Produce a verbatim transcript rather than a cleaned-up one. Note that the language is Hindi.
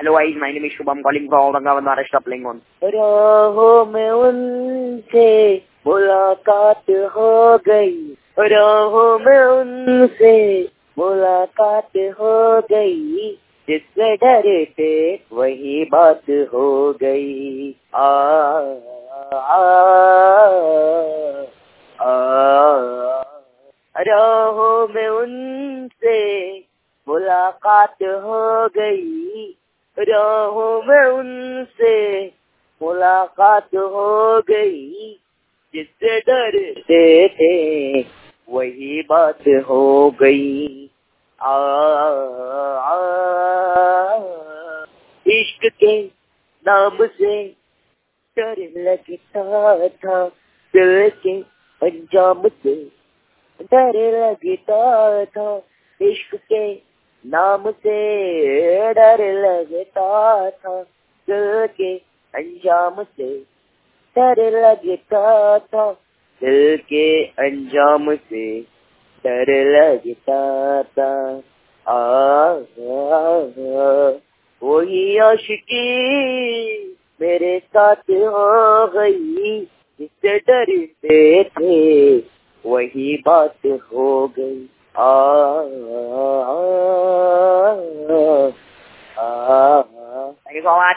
Hello guys, my name is Shubham calling from Aurangabad, Maharashtra, playing on. राहों में उनसे मुलाकात हो गई, राहों में उनसे मुलाकात हो गई, जिससे डरे थे वही बात हो गई। आ, आ, आ, आ राहों में उनसे मुलाकात हो गई, राहों में उनसे मुलाकात हो गई, जिससे डरते थे वही बात हो गई। आ, आ, इश्क के नाम से डर लगता था, दिल के अंजाम से डर लगता था, इश्क के नाम से डर लगता था, दिल के अंजाम से डर लगता था, दिल के अंजाम से डर लगता था। आ, आ, आ वही आशिकी मेरे साथ हो गई, जिससे डरते थे वही बात हो गई। आ, आ, आ, आ, आ, आ, आ,